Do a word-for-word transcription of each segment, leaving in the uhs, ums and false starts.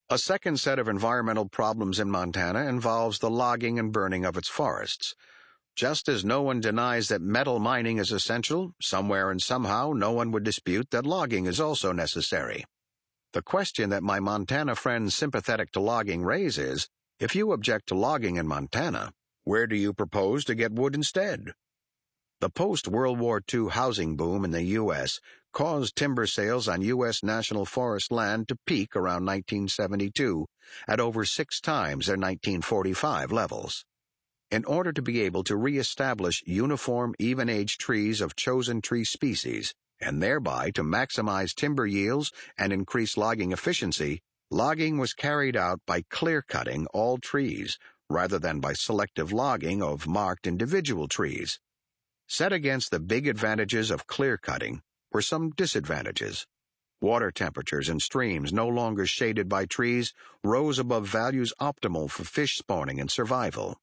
A second set of environmental problems in Montana involves the logging and burning of its forests. Just as no one denies that metal mining is essential, somewhere and somehow no one would dispute that logging is also necessary. The question that my Montana friends sympathetic to logging raise is, if you object to logging in Montana, where do you propose to get wood instead? The post-World War Two housing boom in the U S caused timber sales on U S national forest land to peak around nineteen seventy-two at over six times their nineteen forty-five levels. In order to be able to re-establish uniform, even-aged trees of chosen tree species, and thereby to maximize timber yields and increase logging efficiency, logging was carried out by clear-cutting all trees, rather than by selective logging of marked individual trees. Set against the big advantages of clear-cutting were some disadvantages. Water temperatures in streams no longer shaded by trees rose above values optimal for fish spawning and survival.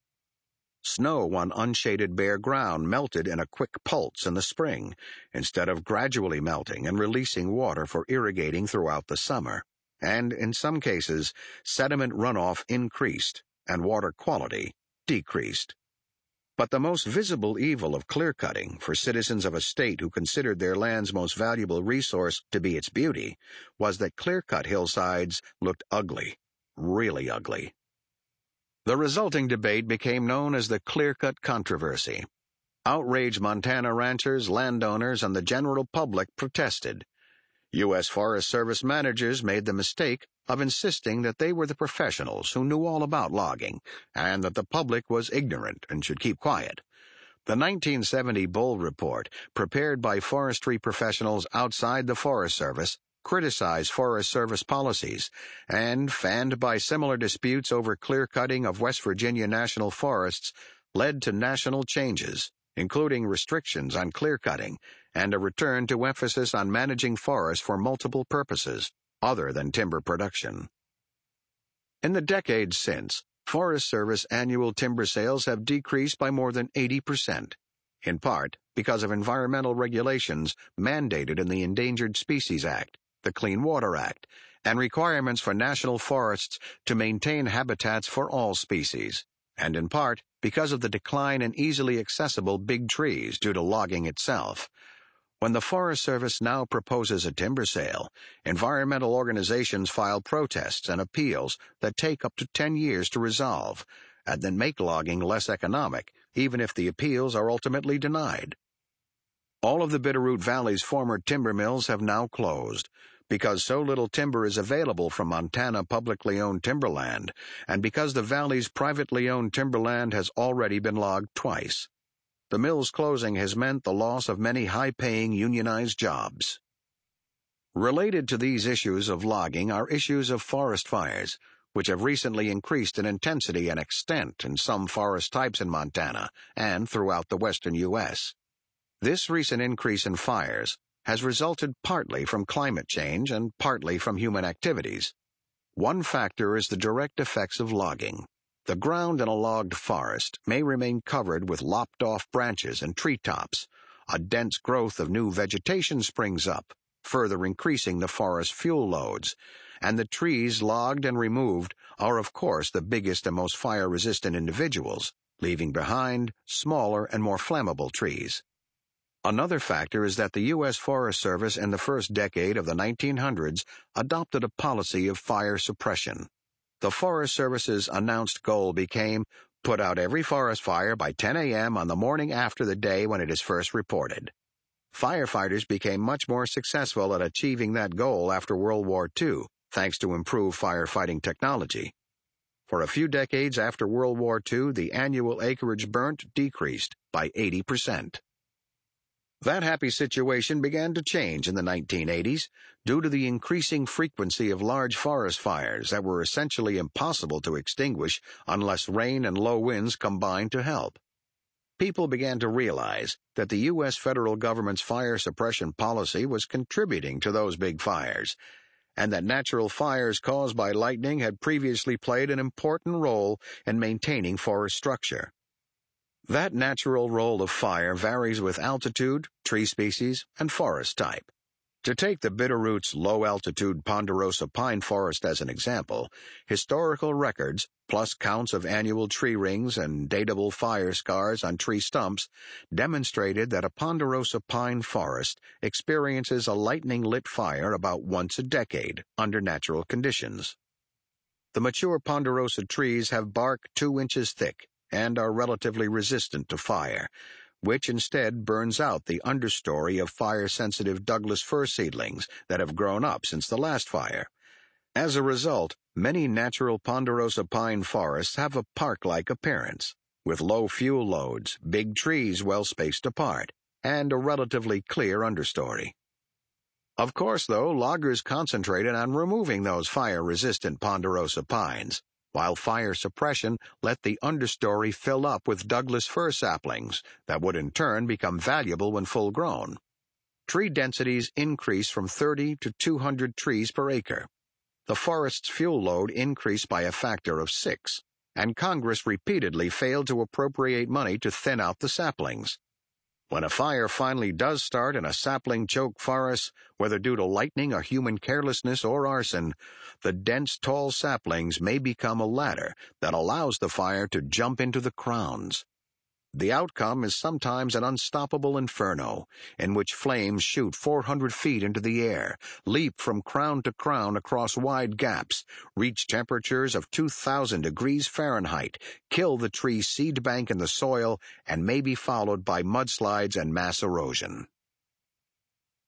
Snow on unshaded bare ground melted in a quick pulse in the spring, instead of gradually melting and releasing water for irrigating throughout the summer. And, in some cases, sediment runoff increased and water quality decreased. But the most visible evil of clear-cutting for citizens of a state who considered their land's most valuable resource to be its beauty was that clear-cut hillsides looked ugly, really ugly. The resulting debate became known as the clear-cut controversy. Outraged Montana ranchers, landowners, and the general public protested. U S Forest Service managers made the mistake of insisting that they were the professionals who knew all about logging, and that the public was ignorant and should keep quiet. The nineteen seventy Bull Report, prepared by forestry professionals outside the Forest Service, criticized Forest Service policies, and, fanned by similar disputes over clear-cutting of West Virginia national forests, led to national changes, including restrictions on clear-cutting and a return to emphasis on managing forests for multiple purposes, other than timber production. In the decades since, Forest Service annual timber sales have decreased by more than eighty percent, in part because of environmental regulations mandated in the Endangered Species Act, the Clean Water Act, and requirements for national forests to maintain habitats for all species, and in part because of the decline in easily accessible big trees due to logging itself. When the Forest Service now proposes a timber sale, environmental organizations file protests and appeals that take up to ten years to resolve, and then make logging less economic, even if the appeals are ultimately denied. All of the Bitterroot Valley's former timber mills have now closed, because so little timber is available from Montana publicly owned timberland, and because the valley's privately owned timberland has already been logged twice. The mill's closing has meant the loss of many high-paying unionized jobs. Related to these issues of logging are issues of forest fires, which have recently increased in intensity and extent in some forest types in Montana and throughout the western U S This recent increase in fires has resulted partly from climate change and partly from human activities. One factor is the direct effects of logging. The ground in a logged forest may remain covered with lopped-off branches and treetops. A dense growth of new vegetation springs up, further increasing the forest fuel loads, and the trees logged and removed are of course the biggest and most fire-resistant individuals, leaving behind smaller and more flammable trees. Another factor is that the U S Forest Service in the first decade of the nineteen hundreds adopted a policy of fire suppression. The Forest Service's announced goal became, put out every forest fire by ten a m on the morning after the day when it is first reported. Firefighters became much more successful at achieving that goal after World War Two, thanks to improved firefighting technology. For a few decades after World War Two, the annual acreage burnt decreased by eighty percent. That happy situation began to change in the nineteen eighties due to the increasing frequency of large forest fires that were essentially impossible to extinguish unless rain and low winds combined to help. People began to realize that the U S federal government's fire suppression policy was contributing to those big fires, and that natural fires caused by lightning had previously played an important role in maintaining forest structure. That natural role of fire varies with altitude, tree species, and forest type. To take the Bitterroot's low-altitude ponderosa pine forest as an example, historical records, plus counts of annual tree rings and datable fire scars on tree stumps, demonstrated that a ponderosa pine forest experiences a lightning-lit fire about once a decade under natural conditions. The mature ponderosa trees have bark two inches thick and are relatively resistant to fire, which instead burns out the understory of fire-sensitive Douglas fir seedlings that have grown up since the last fire. As a result, many natural ponderosa pine forests have a park-like appearance, with low fuel loads, big trees well spaced apart, and a relatively clear understory. Of course, though, loggers concentrated on removing those fire-resistant ponderosa pines, while fire suppression let the understory fill up with Douglas fir saplings that would in turn become valuable when full-grown. Tree densities increase from thirty to two hundred trees per acre. The forest's fuel load increased by a factor of six, and Congress repeatedly failed to appropriate money to thin out the saplings. When a fire finally does start in a sapling-choked forest, whether due to lightning or human carelessness or arson, the dense, tall saplings may become a ladder that allows the fire to jump into the crowns. The outcome is sometimes an unstoppable inferno, in which flames shoot four hundred feet into the air, leap from crown to crown across wide gaps, reach temperatures of two thousand degrees Fahrenheit, kill the tree seed bank in the soil, and may be followed by mudslides and mass erosion.